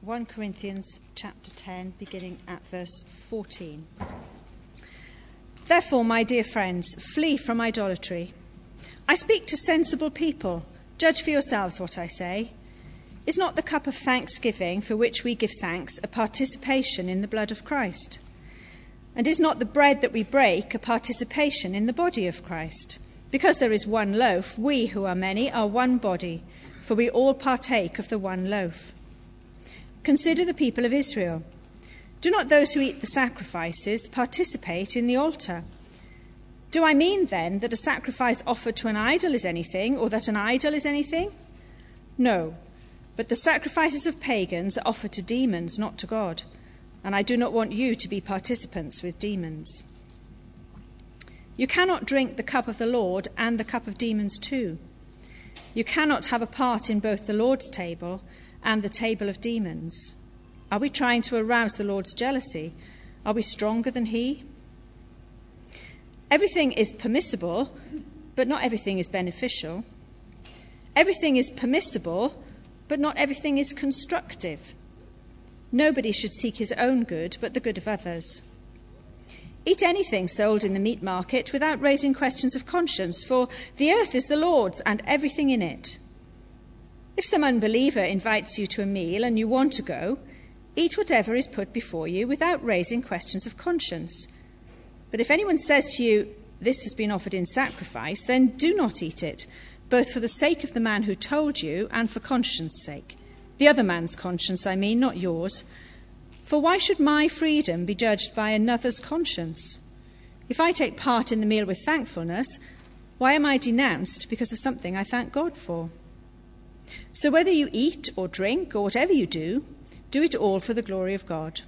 1 Corinthians chapter 10, beginning at verse 14. Therefore, my dear friends, flee from idolatry. I speak to sensible people. Judge for yourselves what I say. Is not the cup of thanksgiving for which we give thanks a participation in the blood of Christ? And is not the bread that we break a participation in the body of Christ? Because there is one loaf, we who are many are one body, for we all partake of the one loaf. Consider the people of Israel. Do not those who eat the sacrifices participate in the altar? Do I mean then that a sacrifice offered to an idol is anything, or that an idol is anything? No, but the sacrifices of pagans are offered to demons, not to God, and I do not want you to be participants with demons. You cannot drink the cup of the Lord and the cup of demons too. You cannot have a part in both the Lord's table and the table of demons. Are we trying to arouse the Lord's jealousy? Are we stronger than he? Everything is permissible, but not everything is beneficial. Everything is permissible, but not everything is constructive. Nobody should seek his own good, but the good of others. Eat anything sold in the meat market without raising questions of conscience, for the earth is the Lord's and everything in it. If some unbeliever invites you to a meal and you want to go, eat whatever is put before you without raising questions of conscience. But if anyone says to you, "This has been offered in sacrifice," then do not eat it, both for the sake of the man who told you and for conscience' sake. The other man's conscience, I mean, not yours. For why should my freedom be judged by another's conscience? If I take part in the meal with thankfulness, why am I denounced because of something I thank God for? So whether you eat or drink or whatever you do, do it all for the glory of God.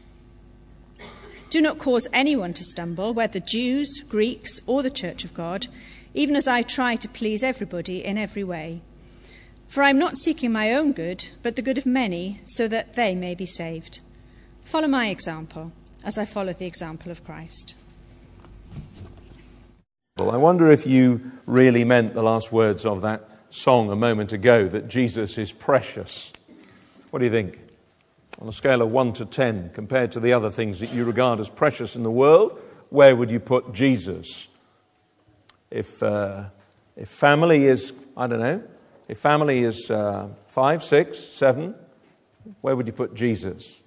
Do not cause anyone to stumble, whether Jews, Greeks, or the church of God, even as I try to please everybody in every way. For I am not seeking my own good, but the good of many, so that they may be saved. Follow my example, as I follow the example of Christ. Well, I wonder if you really meant the last words of that song a moment ago, that Jesus is precious. What do you think? On a scale of 1 to 10, compared to the other things that you regard as precious in the world, where would you put Jesus? If family is, I don't know, if family is 5, 6, 7, where would you put Jesus?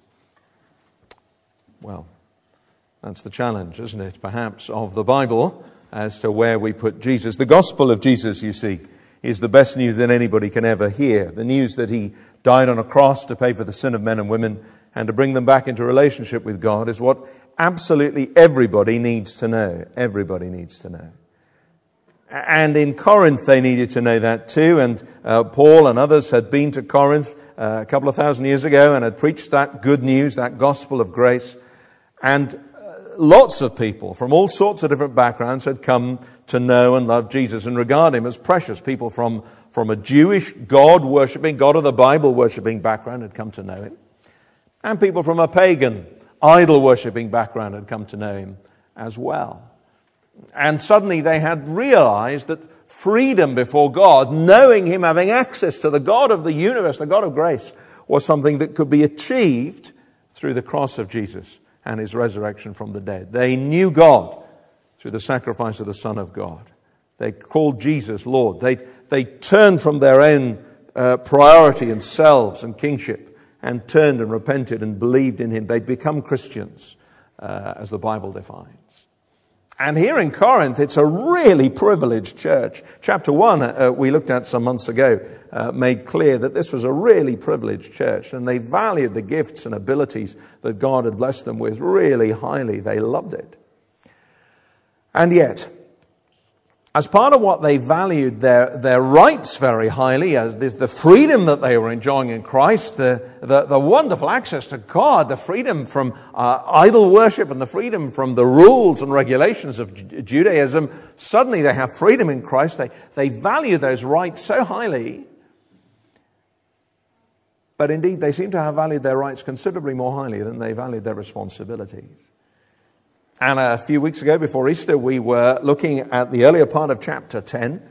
Well, that's the challenge, isn't it, perhaps, of the Bible as to where we put Jesus. The gospel of Jesus, you see, is the best news that anybody can ever hear. The news that he died on a cross to pay for the sin of men and women and to bring them back into relationship with God is what absolutely everybody needs to know. Everybody needs to know. And in Corinth they needed to know that too. And Paul and others had been to Corinth a couple of thousand years ago and had preached that good news, that gospel of grace. And lots of people from all sorts of different backgrounds had come to know and love Jesus and regard him as precious. People from a Jewish God-worshipping, God of the Bible-worshipping background had come to know him. And people from a pagan, idol-worshipping background had come to know him as well. And suddenly they had realized that freedom before God, knowing him, having access to the God of the universe, the God of grace, was something that could be achieved through the cross of Jesus and his resurrection from the dead. They knew God through the sacrifice of the Son of God. They called Jesus Lord. They turned from their own priority and selves and kingship and turned and repented and believed in him. They'd become Christians, as the Bible defines. And here in Corinth, it's a really privileged church. Chapter 1, we looked at some months ago, made clear that this was a really privileged church. And they valued the gifts and abilities that God had blessed them with really highly. They loved it. And yet, as part of what they valued their rights very highly, as the freedom that they were enjoying in Christ, the wonderful access to God, the freedom from idol worship and the freedom from the rules and regulations of Judaism, suddenly they have freedom in Christ. They value those rights so highly. But indeed, they seem to have valued their rights considerably more highly than they valued their responsibilities. And a few weeks ago, before Easter, we were looking at the earlier part of chapter 10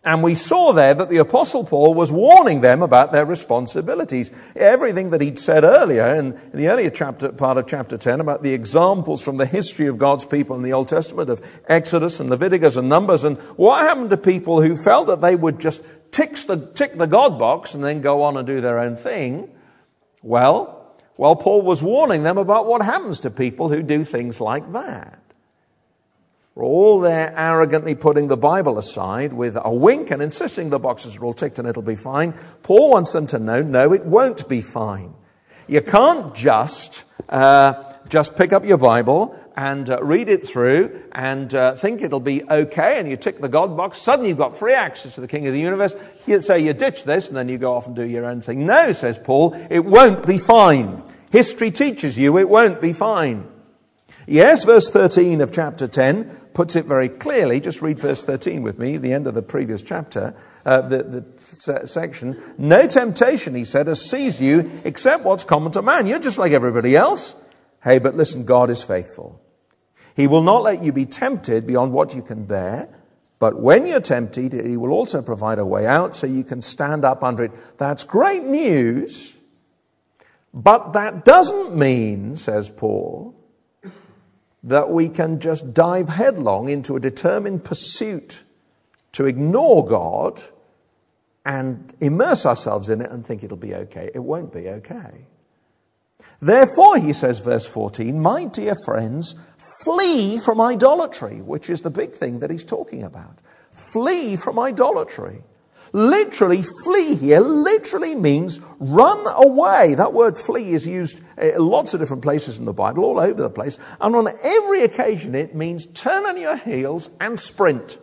And we saw there that the Apostle Paul was warning them about their responsibilities. Everything that he'd said earlier in the earlier part of chapter 10 about the examples from the history of God's people in the Old Testament of Exodus and Leviticus and Numbers, and what happened to people who felt that they would just tick the God box and then go on and do their own thing. Well, Paul was warning them about what happens to people who do things like that. For all their arrogantly putting the Bible aside with a wink and insisting the boxes are all ticked and it'll be fine, Paul wants them to know, no, it won't be fine. You can't just pick up your Bible and read it through and think it'll be okay, and you tick the God box. Suddenly you've got free access to the King of the universe. You say you ditch this and then you go off and do your own thing. No, says Paul, it won't be fine. History teaches you it won't be fine. Yes, verse 13 of chapter 10 puts it very clearly. Just read verse 13 with me, the end of the previous chapter, the section. No temptation, he said, has seized you except what's common to man. You're just like everybody else. Hey, but listen, God is faithful. He will not let you be tempted beyond what you can bear. But when you're tempted, he will also provide a way out so you can stand up under it. That's great news. But that doesn't mean, says Paul, that we can just dive headlong into a determined pursuit to ignore God and immerse ourselves in it and think it'll be okay. It won't be okay. Therefore, he says, verse 14, my dear friends, flee from idolatry, which is the big thing that he's talking about. Flee from idolatry. Literally, flee here literally means run away. That word flee is used lots of different places in the Bible, all over the place. And on every occasion, it means turn on your heels and sprint.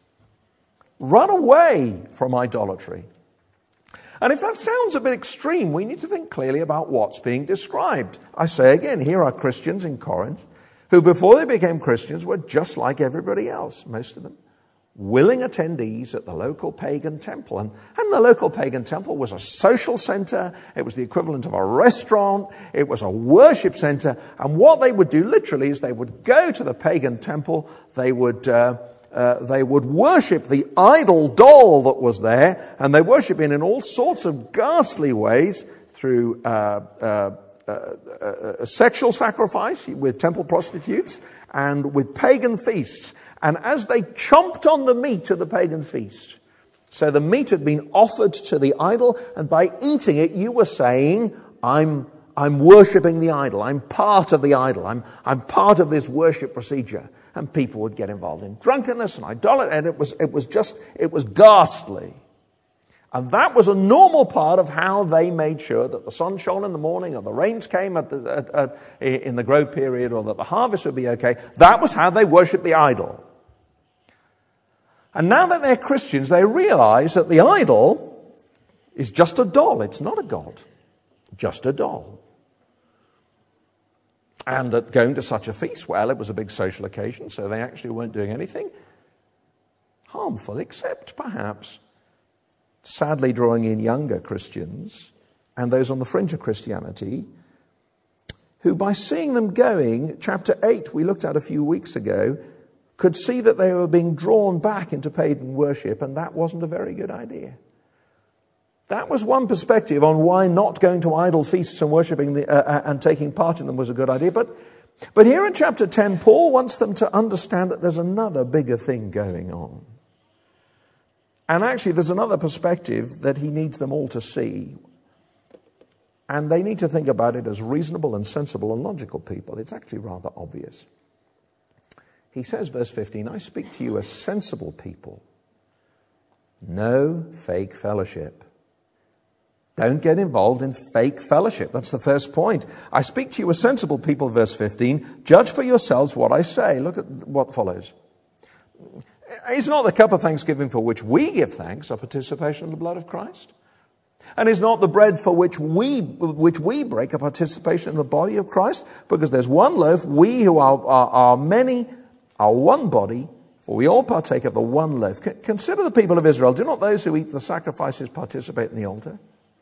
Run away from idolatry. And if that sounds a bit extreme, we need to think clearly about what's being described. I say again, here are Christians in Corinth who before they became Christians were just like everybody else, most of them. Willing attendees at the local pagan temple. And the local pagan temple was a social center. It was the equivalent of a restaurant. It was a worship center. And what they would do literally is they would go to the pagan temple. They would worship the idol doll that was there. And they worship it in all sorts of ghastly ways through sexual sacrifice with temple prostitutes and with pagan feasts. And as they chomped on the meat of the pagan feast, so the meat had been offered to the idol, and by eating it, you were saying, I'm worshipping the idol. I'm part of the idol. I'm part of this worship procedure. And people would get involved in drunkenness and idolatry, and it was ghastly. And that was a normal part of how they made sure that the sun shone in the morning or the rains came in the growth period or that the harvest would be okay. That was how they worshipped the idol. And now that they're Christians, they realize that the idol is just a doll. It's not a God, just a doll. And that going to such a feast, well, it was a big social occasion, so they actually weren't doing anything harmful, except perhaps sadly drawing in younger Christians and those on the fringe of Christianity who, by seeing them going, chapter 8 we looked at a few weeks ago, could see that they were being drawn back into pagan worship, and that wasn't a very good idea. That was one perspective on why not going to idol feasts and worshipping and taking part in them was a good idea. But here in chapter 10, Paul wants them to understand that there's another bigger thing going on. And actually, there's another perspective that he needs them all to see. And they need to think about it as reasonable and sensible and logical people. It's actually rather obvious. He says, verse 15, I speak to you as sensible people. No fake fellowship. Don't get involved in fake fellowship. That's the first point. I speak to you as sensible people, verse 15. Judge for yourselves what I say. Look at what follows. Is not the cup of thanksgiving for which we give thanks a participation in the blood of Christ? And is not the bread for which we break a participation in the body of Christ? Because there's one loaf, we who are many are one body, for we all partake of the one loaf. Consider the people of Israel. Do not those who eat the sacrifices participate in the altar?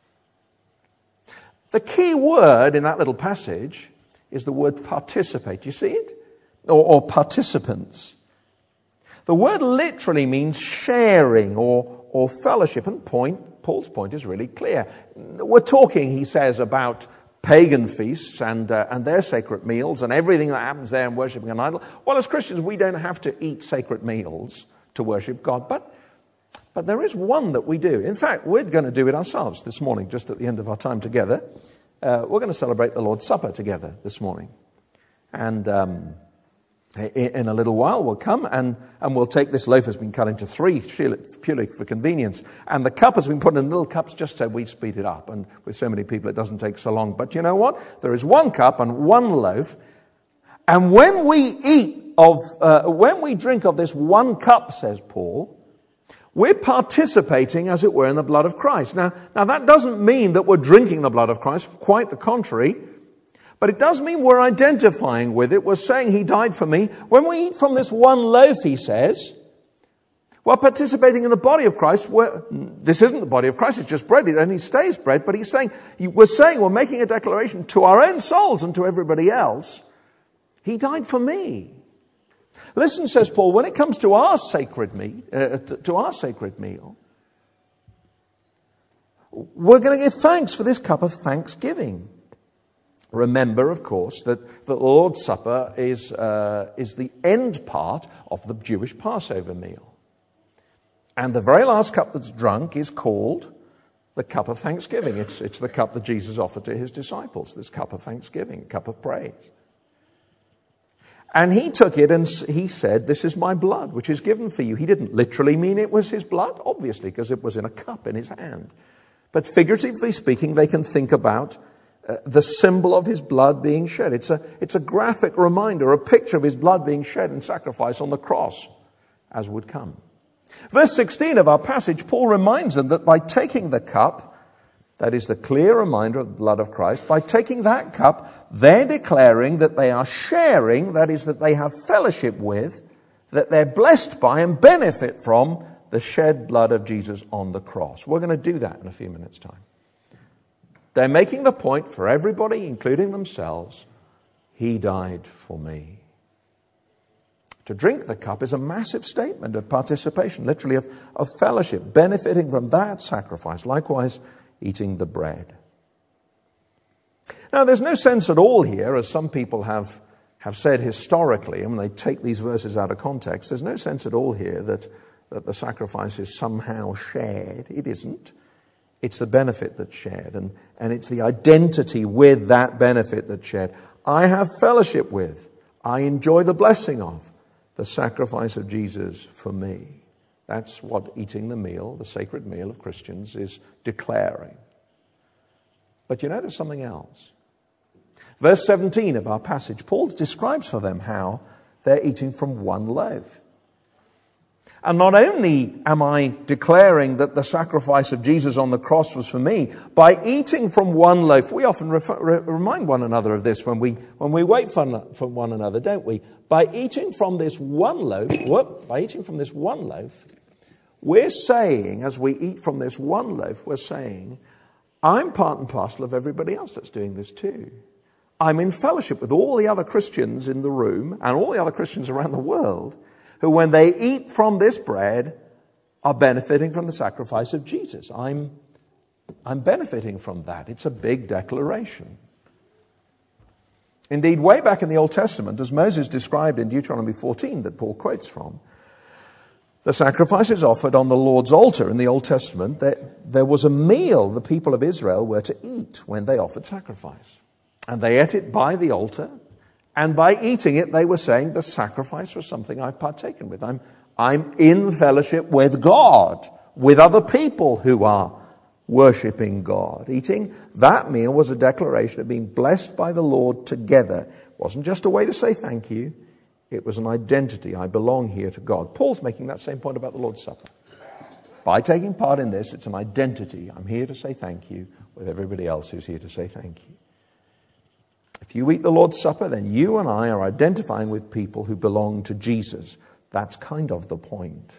The key word in that little passage is the word participate. You see it? Or participants. The word literally means sharing or fellowship. And Paul's point is really clear. We're talking, he says, about pagan feasts and their sacred meals and everything that happens there in worshipping an idol. Well, as Christians, we don't have to eat sacred meals to worship God, but there is one that we do. In fact, we're going to do it ourselves this morning, just at the end of our time together. We're going to celebrate the Lord's Supper together this morning. And in a little while, we'll come and we'll take this loaf has been cut into 3, purely for convenience. And the cup has been put in little cups just so we speed it up. And with so many people, it doesn't take so long. But you know what? There is one cup and one loaf. And when when we drink of this one cup, says Paul, we're participating, as it were, in the blood of Christ. Now that doesn't mean that we're drinking the blood of Christ. Quite the contrary. But it does mean we're identifying with it. We're saying he died for me. When we eat from this one loaf, he says, we're participating in the body of Christ. This isn't the body of Christ, it's just bread. It only stays bread. But we're making a declaration to our own souls and to everybody else. He died for me. Listen, says Paul, when it comes to our sacred meal, we're going to give thanks for this cup of thanksgiving. Remember, of course, that the Lord's Supper is the end part of the Jewish Passover meal. And the very last cup that's drunk is called the cup of thanksgiving. It's the cup that Jesus offered to his disciples, this cup of thanksgiving, cup of praise. And he took it and he said, this is my blood, which is given for you. He didn't literally mean it was his blood, obviously, because it was in a cup in his hand. But figuratively speaking, they can think about the symbol of his blood being shed. It's a graphic reminder, a picture of his blood being shed in sacrifice on the cross, as would come. Verse 16 of our passage, Paul reminds them that by taking the cup, that is the clear reminder of the blood of Christ, by taking that cup, they're declaring that they are sharing, that is, that they have fellowship with, that they're blessed by and benefit from the shed blood of Jesus on the cross. We're going to do that in a few minutes' time. They're making the point for everybody, including themselves, he died for me. To drink the cup is a massive statement of participation, literally of fellowship, benefiting from that sacrifice. Likewise, eating the bread. Now, there's no sense at all here, as some people have said historically, and when they take these verses out of context, there's no sense at all here that the sacrifice is somehow shared. It isn't. It's the benefit that's shared, and it's the identity with that benefit that's shared. I have fellowship with, I enjoy the blessing of the sacrifice of Jesus for me. That's what eating the meal, the sacred meal of Christians, is declaring. But you know, there's something else. Verse 17 of our passage, Paul describes for them how they're eating from one loaf. And not only am I declaring that the sacrifice of Jesus on the cross was for me, by eating from one loaf, we often remind one another of this when we wait for one another, don't we? By eating from this one loaf, we're saying, as we eat from this one loaf, we're saying, I'm part and parcel of everybody else that's doing this too. I'm in fellowship with all the other Christians in the room and all the other Christians around the world who, when they eat from this bread, are benefiting from the sacrifice of Jesus. I'm benefiting from that. It's a big declaration. Indeed, way back in the Old Testament, as Moses described in Deuteronomy 14 that Paul quotes from, the sacrifices offered on the Lord's altar in the Old Testament, there was a meal the people of Israel were to eat when they offered sacrifice. And they ate it by the altar. And by eating it, they were saying the sacrifice was something I've partaken with. I'm in fellowship with God, with other people who are worshipping God. Eating that meal was a declaration of being blessed by the Lord together. It wasn't just a way to say thank you. It was an identity. I belong here to God. Paul's making that same point about the Lord's Supper. By taking part in this, it's an identity. I'm here to say thank you with everybody else who's here to say thank you. If you eat the Lord's Supper, then you and I are identifying with people who belong to Jesus. That's kind of the point.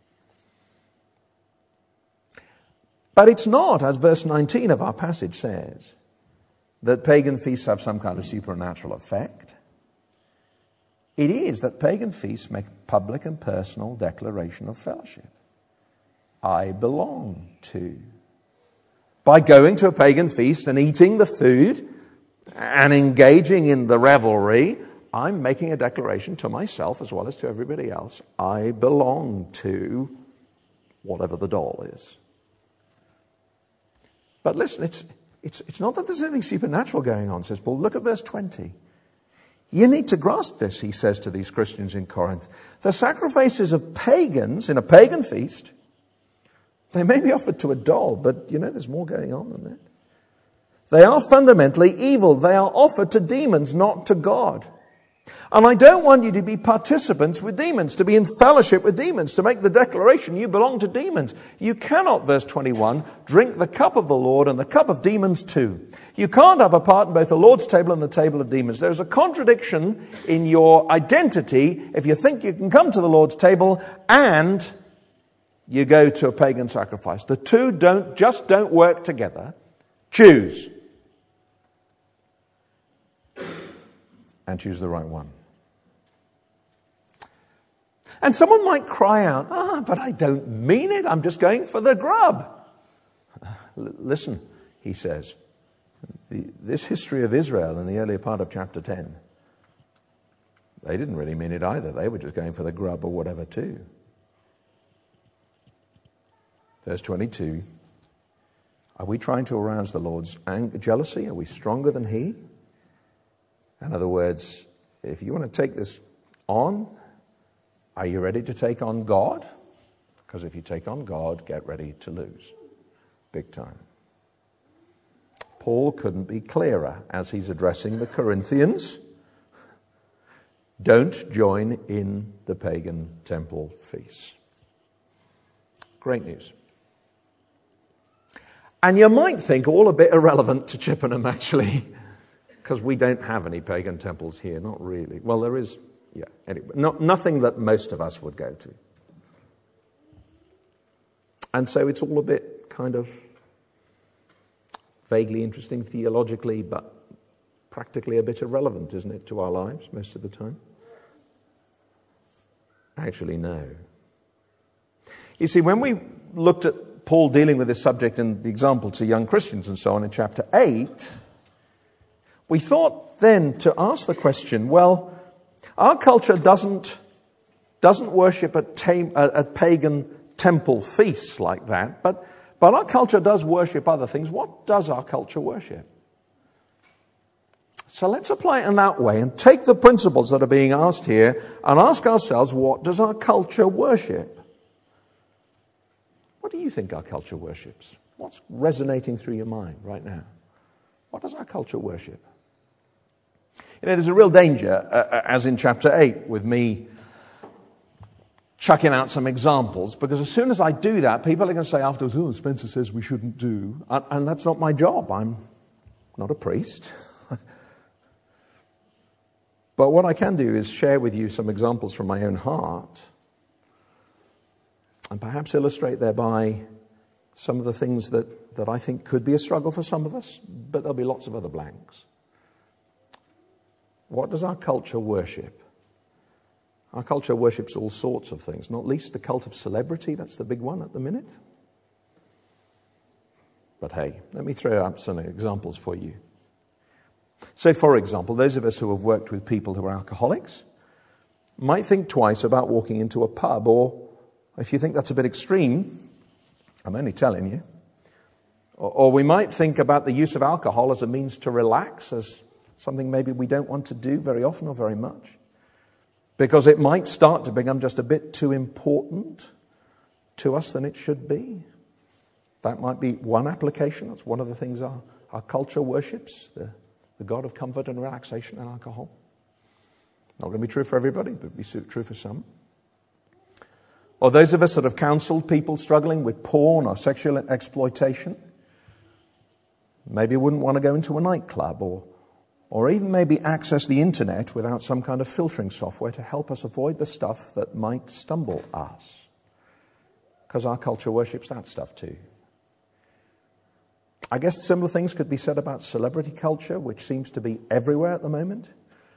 But it's not, as verse 19 of our passage says, that pagan feasts have some kind of supernatural effect. It is that pagan feasts make a public and personal declaration of fellowship. I belong to. By going to a pagan feast and eating the food and engaging in the revelry, I'm making a declaration to myself as well as to everybody else. I belong to whatever the doll is. But listen, it's not that there's anything supernatural going on, says Paul. Look at verse 20. You need to grasp this, he says to these Christians in Corinth. The sacrifices of pagans in a pagan feast, they may be offered to a doll, but there's more going on than that. They are fundamentally evil. They are offered to demons, not to God. And I don't want you to be participants with demons, to be in fellowship with demons, to make the declaration you belong to demons. You cannot, verse 21, drink the cup of the Lord and the cup of demons too. You can't have a part in both the Lord's table and the table of demons. There's a contradiction in your identity if you think you can come to the Lord's table and you go to a pagan sacrifice. The two don't work together. Choose. And choose the right one. And someone might cry out, but I don't mean it. I'm just going for the grub. Listen, he says, this history of Israel in the earlier part of chapter 10, they didn't really mean it either. They were just going for the grub or whatever too. Verse 22, are we trying to arouse the Lord's jealousy? Are we stronger than he? In other words, if you want to take this on, are you ready to take on God? Because if you take on God, get ready to lose. Big time. Paul couldn't be clearer as he's addressing the Corinthians. Don't join in the pagan temple feasts. Great news. And you might think all a bit irrelevant to Chippenham, actually, because we don't have any pagan temples here, not really. Well, there is, anyway, nothing that most of us would go to. And so it's all a bit kind of vaguely interesting theologically, but practically a bit irrelevant, isn't it, to our lives most of the time? Actually, no. You see, when we looked at Paul dealing with this subject in the example to young Christians and so on in chapter 8, we thought then to ask the question, well, our culture doesn't worship at pagan temple feasts like that, but our culture does worship other things. What does our culture worship? So let's apply it in that way and take the principles that are being asked here and ask ourselves, what does our culture worship? What do you think our culture worships? What's resonating through your mind right now? What does our culture worship? There's a real danger, as in chapter 8, with me chucking out some examples, because as soon as I do that, people are going to say afterwards, Spencer says we shouldn't do, and that's not my job. I'm not a priest. But what I can do is share with you some examples from my own heart and perhaps illustrate thereby some of the things that I think could be a struggle for some of us, but there'll be lots of other blanks. What does our culture worship? Our culture worships all sorts of things, not least the cult of celebrity. That's the big one at the minute. But hey, let me throw up some examples for you. So, for example, those of us who have worked with people who are alcoholics might think twice about walking into a pub, or if you think that's a bit extreme, I'm only telling you. Or we might think about the use of alcohol as a means to relax, as something maybe we don't want to do very often or very much, because it might start to become just a bit too important to us than it should be. That might be one application. That's one of the things our culture worships, the God of comfort and relaxation and alcohol. Not going to be true for everybody, but be true for some. Or those of us that have counseled people struggling with porn or sexual exploitation, maybe wouldn't want to go into a nightclub or even maybe access the internet without some kind of filtering software to help us avoid the stuff that might stumble us. Because our culture worships that stuff too. I guess similar things could be said about celebrity culture, which seems to be everywhere at the moment.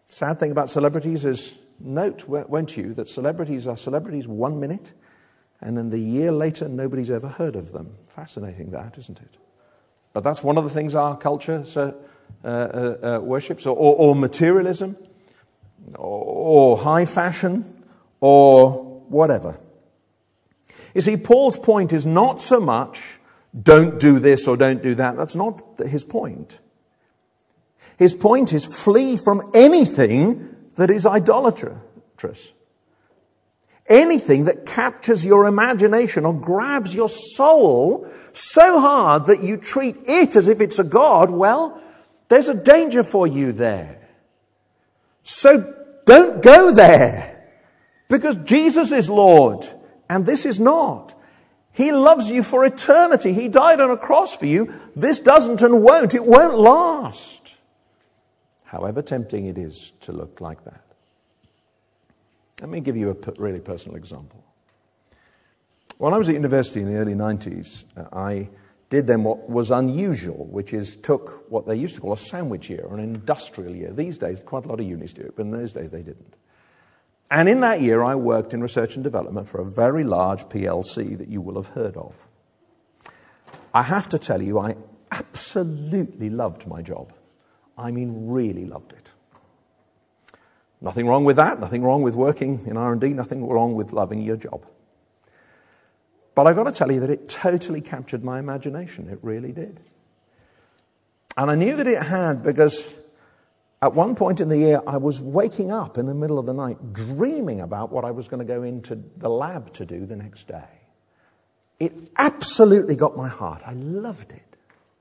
Sad thing about celebrities is, note, won't you, that celebrities are celebrities 1 minute, and then the year later, nobody's ever heard of them. Fascinating that, isn't it? But that's one of the things our culture worships, or materialism, or high fashion, or whatever. You see, Paul's point is not so much, don't do this or don't do that. That's not his point. His point is, flee from anything that is idolatrous. Anything that captures your imagination or grabs your soul so hard that you treat it as if it's a god, well, there's a danger for you there. So don't go there, because Jesus is Lord and this is not. He loves you for eternity. He died on a cross for you. This doesn't and won't. It won't last. However tempting it is to look like that. Let me give you a really personal example. When I was at university in the early 90s, I did then what was unusual, which is took what they used to call a sandwich year, or an industrial year. These days, quite a lot of unis do it, but in those days they didn't. And in that year, I worked in research and development for a very large PLC that you will have heard of. I have to tell you, I absolutely loved my job. I mean, really loved it. Nothing wrong with that, nothing wrong with working in R&D, nothing wrong with loving your job. But I've got to tell you that it totally captured my imagination. It really did. And I knew that it had because at one point in the year, I was waking up in the middle of the night dreaming about what I was going to go into the lab to do the next day. It absolutely got my heart. I loved it.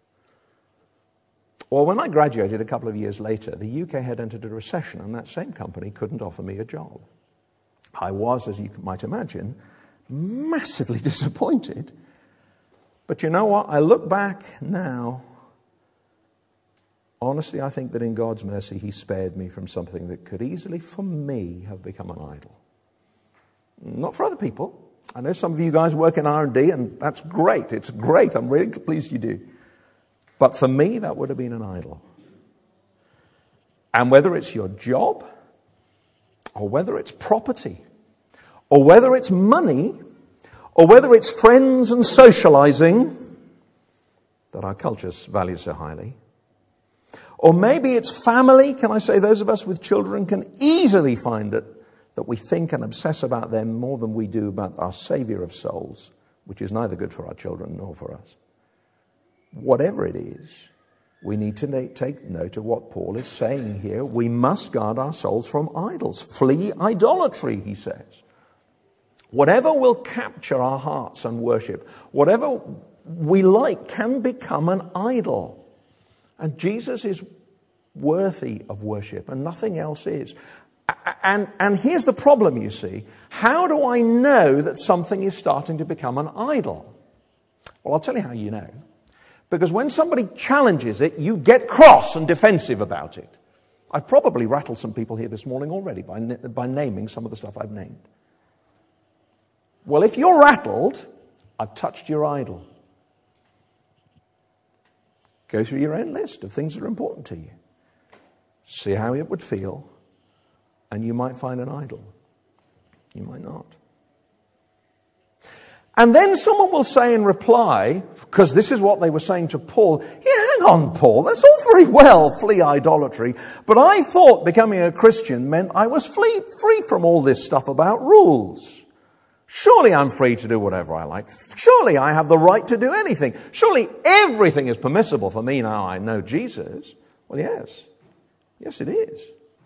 Well, when I graduated a couple of years later, the UK had entered a recession, and that same company couldn't offer me a job. I was, as you might imagine, massively disappointed. But you know what? I look back now. Honestly, I think that in God's mercy, He spared me from something that could easily, for me, have become an idol. Not for other people. I know some of you guys work in R&D, and that's great. It's great. I'm really pleased you do. But for me, that would have been an idol. And whether it's your job, or whether it's property, or whether it's money, or whether it's friends and socializing that our cultures value so highly, or maybe it's family. Can I say those of us with children can easily find it that we think and obsess about them more than we do about our Savior of souls, which is neither good for our children nor for us. Whatever it is, we need to take note of what Paul is saying here. We must guard our souls from idols. Flee idolatry, he says. Whatever will capture our hearts and worship, whatever we like, can become an idol. And Jesus is worthy of worship, and nothing else is. And here's the problem, you see. How do I know that something is starting to become an idol? Well, I'll tell you how you know. Because when somebody challenges it, you get cross and defensive about it. I've probably rattled some people here this morning already by naming some of the stuff I've named. Well, if you're rattled, I've touched your idol. Go through your own list of things that are important to you. See how it would feel, and you might find an idol. You might not. And then someone will say in reply, because this is what they were saying to Paul, yeah, hang on, Paul, that's all very well, flee idolatry, but I thought becoming a Christian meant I was free from all this stuff about rules. Surely I'm free to do whatever I like. Surely I have the right to do anything. Surely everything is permissible for me now I know Jesus. Well, yes. Yes, it is.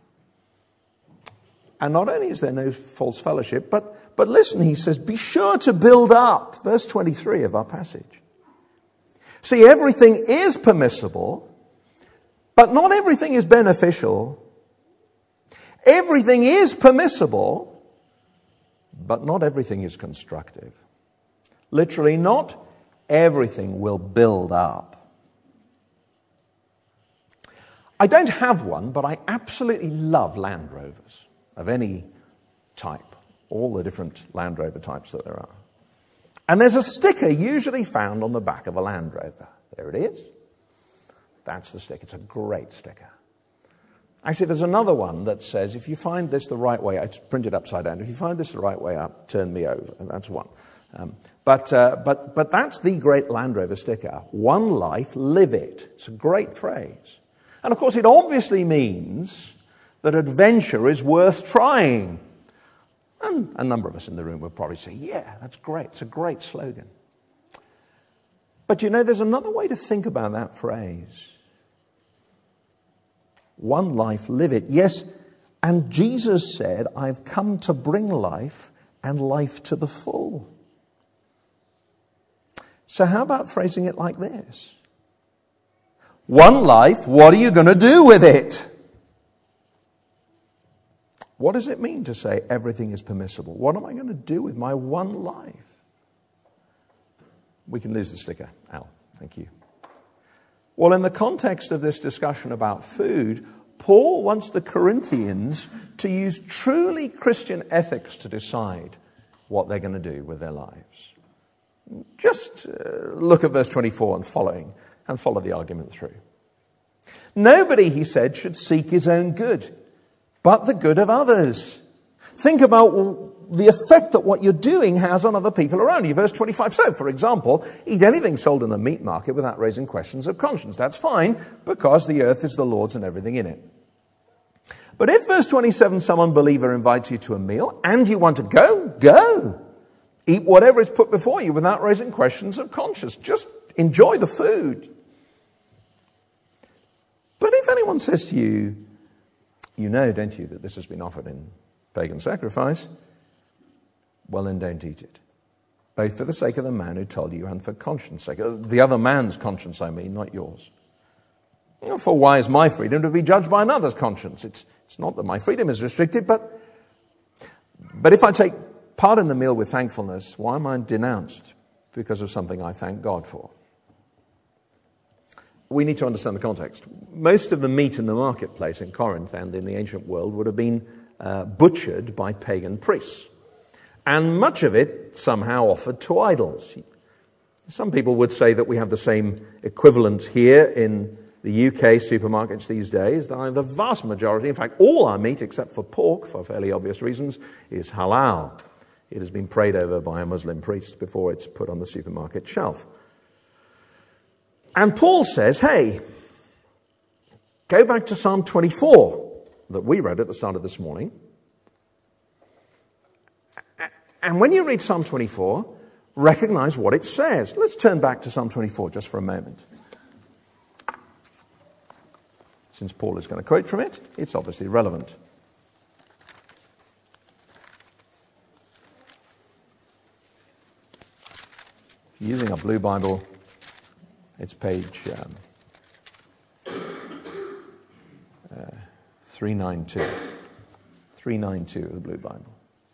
And not only is there no false fellowship, but listen, he says, be sure to build up. Verse 23 of our passage. See, everything is permissible, but not everything is beneficial. Everything is permissible, but not everything is constructive. Literally, not everything will build up. I don't have one, but I absolutely love Land Rovers of any type. All the different Land Rover types that there are. And there's a sticker usually found on the back of a Land Rover. There it is. That's the sticker. It's a great sticker. Actually, there's another one that says, if you find this the right way, it's printed upside down, if you find this the right way up, turn me over. And that's one. But that's the great Land Rover sticker. One life, live it. It's a great phrase. And of course, it obviously means that adventure is worth trying. And a number of us in the room would probably say, yeah, that's great. It's a great slogan. But you know, there's another way to think about that phrase. One life, live it. Yes, and Jesus said, I've come to bring life and life to the full. So how about phrasing it like this? One life, what are you going to do with it? What does it mean to say everything is permissible? What am I going to do with my one life? We can lose the sticker. Al, thank you. Well, in the context of this discussion about food, Paul wants the Corinthians to use truly Christian ethics to decide what they're going to do with their lives. Just look at verse 24 and following, and follow the argument through. Nobody, he said, should seek his own good, but the good of others. Think about the effect that what you're doing has on other people around you. Verse 25, so, for example, eat anything sold in the meat market without raising questions of conscience. That's fine, because the earth is the Lord's and everything in it. But if, verse 27, some unbeliever invites you to a meal and you want to go. Eat whatever is put before you without raising questions of conscience. Just enjoy the food. But if anyone says to you, you know, don't you, that this has been offered in pagan sacrifice, well, then don't eat it. Both for the sake of the man who told you and for conscience sake. The other man's conscience, I mean, not yours. For why is my freedom to be judged by another's conscience? It's not that my freedom is restricted, but if I take part in the meal with thankfulness, why am I denounced because of something I thank God for? We need to understand the context. Most of the meat in the marketplace in Corinth and in the ancient world would have been butchered by pagan priests. And much of it somehow offered to idols. Some people would say that we have the same equivalent here in the UK supermarkets these days. The vast majority, in fact all our meat except for pork, for fairly obvious reasons, is halal. It has been prayed over by a Muslim priest before it's put on the supermarket shelf. And Paul says, hey, go back to Psalm 24 that we read at the start of this morning. And when you read Psalm 24, recognize what it says. Let's turn back to Psalm 24 just for a moment. Since Paul is going to quote from it, it's obviously relevant. Using a blue Bible, it's page 392. 392 of the blue Bible.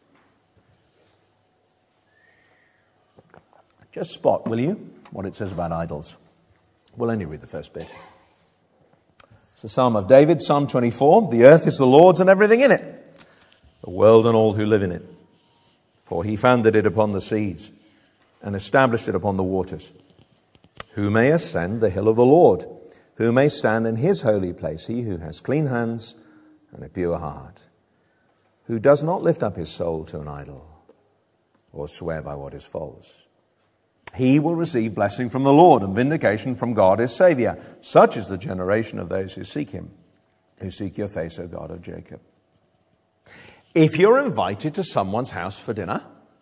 Just spot, will you, what it says about idols. We'll only read the first bit. It's the Psalm of David, Psalm 24. The earth is the Lord's and everything in it, the world and all who live in it. For he founded it upon the seas and established it upon the waters. Who may ascend the hill of the Lord? Who may stand in his holy place? He who has clean hands and a pure heart, who does not lift up his soul to an idol or swear by what is false. He will receive blessing from the Lord and vindication from God his Saviour. Such is the generation of those who seek him, who seek your face, O God of Jacob. If you're invited to someone's house for dinner,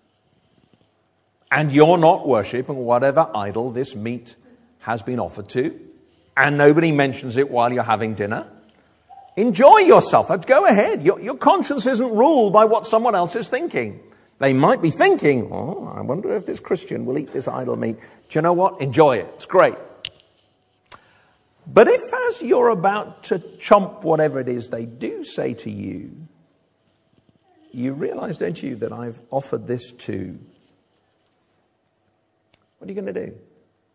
and you're not worshipping whatever idol this meat has been offered to, and nobody mentions it while you're having dinner, enjoy yourself. Go ahead. Your conscience isn't ruled by what someone else is thinking. They might be thinking, oh, I wonder if this Christian will eat this idol meat. Do you know what? Enjoy it. It's great. But if as you're about to chomp whatever it is they do say to you, you realize, don't you, that I've offered this to, what are you going to do?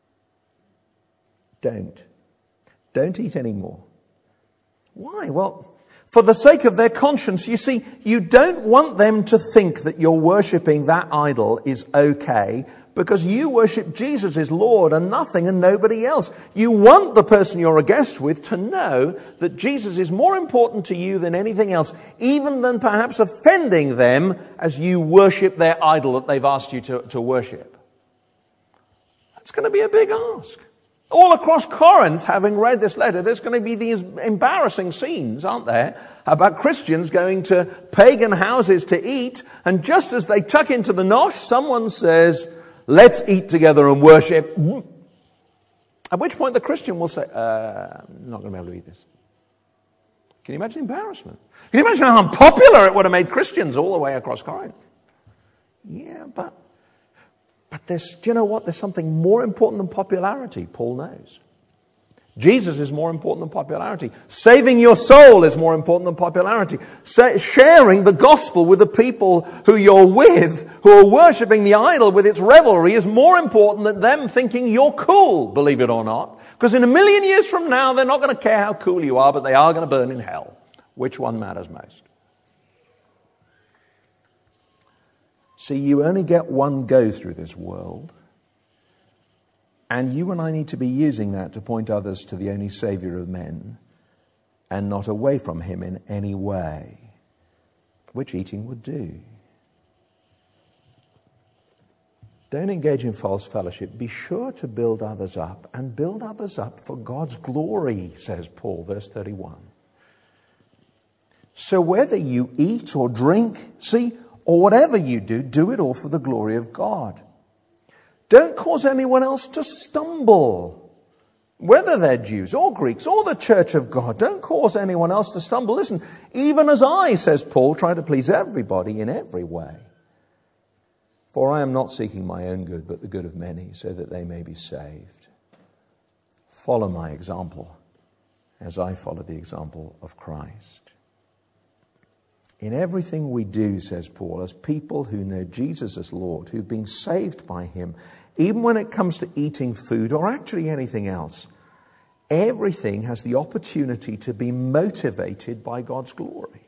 Don't eat anymore. Why? Well, for the sake of their conscience. You see, you don't want them to think that you're worshipping that idol is okay because you worship Jesus as Lord and nothing and nobody else. You want the person you're a guest with to know that Jesus is more important to you than anything else, even than perhaps offending them as you worship their idol that they've asked you to worship. That's going to be a big ask. All across Corinth, having read this letter, there's going to be these embarrassing scenes, aren't there, about Christians going to pagan houses to eat, and just as they tuck into the nosh, someone says, let's eat together and worship. At which point the Christian will say, I'm not going to be able to eat this. Can you imagine the embarrassment? Can you imagine how unpopular it would have made Christians all the way across Corinth? Yeah, but do you know what? There's something more important than popularity, Paul knows. Jesus is more important than popularity. Saving your soul is more important than popularity. Sharing the gospel with the people who you're with, who are worshipping the idol with its revelry, is more important than them thinking you're cool, believe it or not. Because in 1,000,000 years from now, they're not going to care how cool you are, but they are going to burn in hell. Which one matters most? See, you only get one go through this world, and you and I need to be using that to point others to the only Saviour of men and not away from him in any way, which eating would do. Don't engage in false fellowship. Be sure to build others up, and build others up for God's glory, says Paul, verse 31. So whether you eat or drink, or whatever you do, do it all for the glory of God. Don't cause anyone else to stumble. Whether they're Jews or Greeks or the church of God, don't cause anyone else to stumble. Listen, even as I, says Paul, try to please everybody in every way. For I am not seeking my own good, but the good of many, so that they may be saved. Follow my example as I follow the example of Christ. In everything we do, says Paul, as people who know Jesus as Lord, who've been saved by him, even when it comes to eating food or actually anything else, everything has the opportunity to be motivated by God's glory.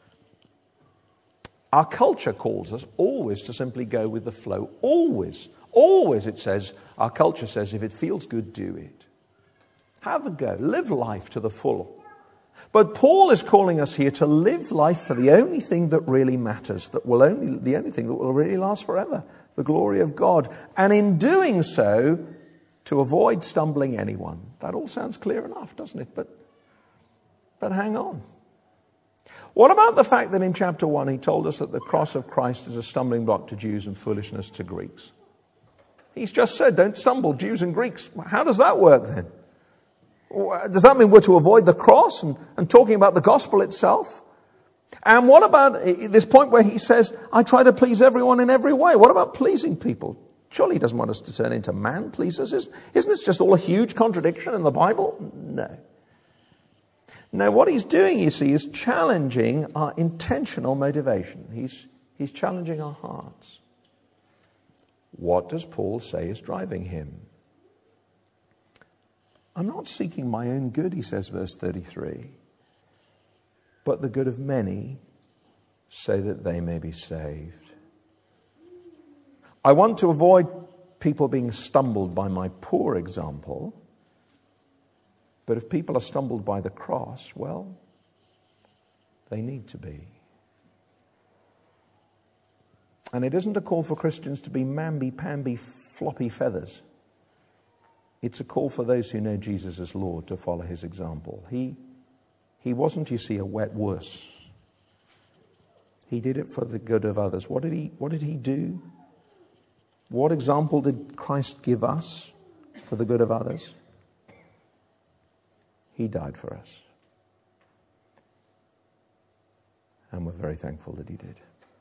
Our culture calls us always to simply go with the flow. Always, it says, our culture says, if it feels good, do it. Have a go. Live life to the full. But Paul is calling us here to live life for the only thing that really matters, the only thing that will really last forever, the glory of God. And in doing so, to avoid stumbling anyone. That all sounds clear enough, doesn't it? But hang on. What about the fact that in chapter 1 he told us that the cross of Christ is a stumbling block to Jews and foolishness to Greeks? He's just said, don't stumble, Jews and Greeks. How does that work then? Does that mean we're to avoid the cross and talking about the gospel itself? And what about this point where he says, I try to please everyone in every way? What about pleasing people? Surely he doesn't want us to turn into man pleasers. Isn't this just all a huge contradiction in the Bible? No. No, what he's doing, you see, is challenging our intentional motivation. He's challenging our hearts. What does Paul say is driving him? I'm not seeking my own good, he says, verse 33, but the good of many, so that they may be saved. I want to avoid people being stumbled by my poor example, but if people are stumbled by the cross, well, they need to be. And it isn't a call for Christians to be mamby-pamby, floppy feathers. It's a call for those who know Jesus as Lord to follow his example. He wasn't, you see, a wet wuss. He did it for the good of others. What did he do? What example did Christ give us for the good of others? He died for us. And we're very thankful that he did.